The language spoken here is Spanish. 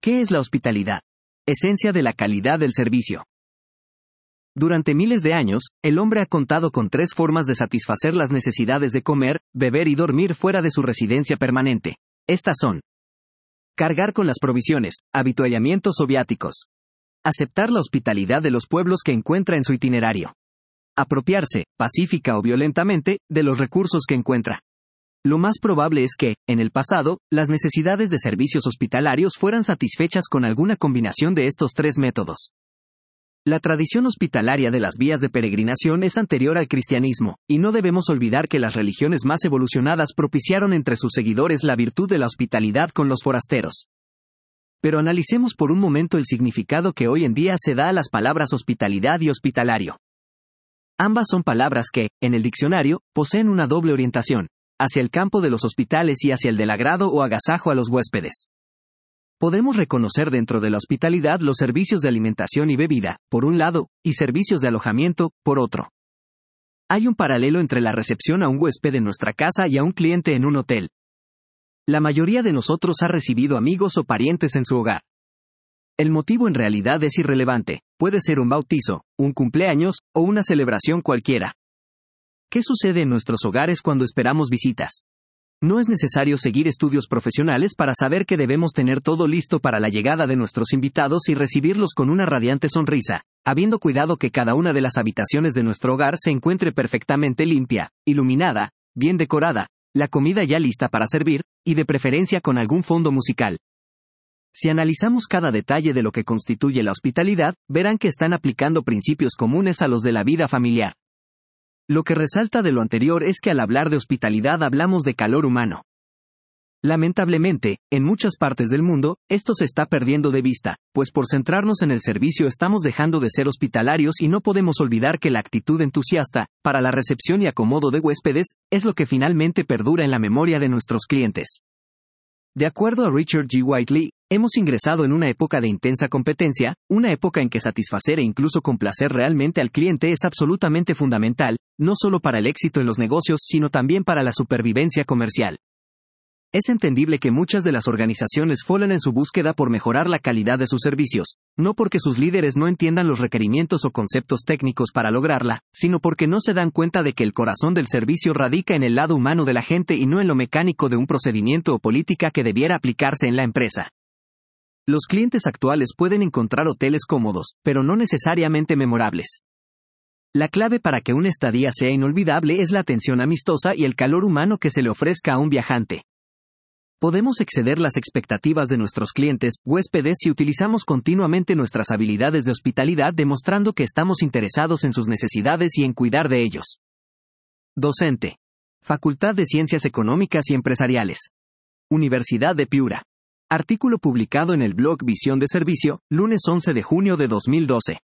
¿Qué es la hospitalidad? Esencia de la calidad del servicio. Durante miles de años, el hombre ha contado con 3 formas de satisfacer las necesidades de comer, beber y dormir fuera de su residencia permanente. Estas son: cargar con las provisiones, habituallamientos o viáticos. Aceptar la hospitalidad de los pueblos que encuentra en su itinerario. Apropiarse, pacífica o violentamente, de los recursos que encuentra. Lo más probable es que, en el pasado, las necesidades de servicios hospitalarios fueran satisfechas con alguna combinación de estos 3 métodos. La tradición hospitalaria de las vías de peregrinación es anterior al cristianismo, y no debemos olvidar que las religiones más evolucionadas propiciaron entre sus seguidores la virtud de la hospitalidad con los forasteros. Pero analicemos por un momento el significado que hoy en día se da a las palabras hospitalidad y hospitalario. Ambas son palabras que, en el diccionario, poseen una doble orientación, hacia el campo de los hospitales y hacia el del agrado o agasajo a los huéspedes. Podemos reconocer dentro de la hospitalidad los servicios de alimentación y bebida, por un lado, y servicios de alojamiento, por otro. Hay un paralelo entre la recepción a un huésped en nuestra casa y a un cliente en un hotel. La mayoría de nosotros ha recibido amigos o parientes en su hogar. El motivo en realidad es irrelevante, puede ser un bautizo, un cumpleaños, o una celebración cualquiera. ¿Qué sucede en nuestros hogares cuando esperamos visitas? No es necesario seguir estudios profesionales para saber que debemos tener todo listo para la llegada de nuestros invitados y recibirlos con una radiante sonrisa, habiendo cuidado que cada una de las habitaciones de nuestro hogar se encuentre perfectamente limpia, iluminada, bien decorada, la comida ya lista para servir, y de preferencia con algún fondo musical. Si analizamos cada detalle de lo que constituye la hospitalidad, verán que están aplicando principios comunes a los de la vida familiar. Lo que resalta de lo anterior es que al hablar de hospitalidad hablamos de calor humano. Lamentablemente, en muchas partes del mundo, esto se está perdiendo de vista, pues por centrarnos en el servicio estamos dejando de ser hospitalarios y no podemos olvidar que la actitud entusiasta, para la recepción y acomodo de huéspedes, es lo que finalmente perdura en la memoria de nuestros clientes. De acuerdo a Richard G. Whiteley, hemos ingresado en una época de intensa competencia, una época en que satisfacer e incluso complacer realmente al cliente es absolutamente fundamental, no solo para el éxito en los negocios sino también para la supervivencia comercial. Es entendible que muchas de las organizaciones fallen en su búsqueda por mejorar la calidad de sus servicios, no porque sus líderes no entiendan los requerimientos o conceptos técnicos para lograrla, sino porque no se dan cuenta de que el corazón del servicio radica en el lado humano de la gente y no en lo mecánico de un procedimiento o política que debiera aplicarse en la empresa. Los clientes actuales pueden encontrar hoteles cómodos, pero no necesariamente memorables. La clave para que una estadía sea inolvidable es la atención amistosa y el calor humano que se le ofrezca a un viajante. Podemos exceder las expectativas de nuestros clientes, huéspedes, si utilizamos continuamente nuestras habilidades de hospitalidad demostrando que estamos interesados en sus necesidades y en cuidar de ellos. Docente. Facultad de Ciencias Económicas y Empresariales. Universidad de Piura. Artículo publicado en el blog Visión de Servicio, lunes 11 de junio de 2012.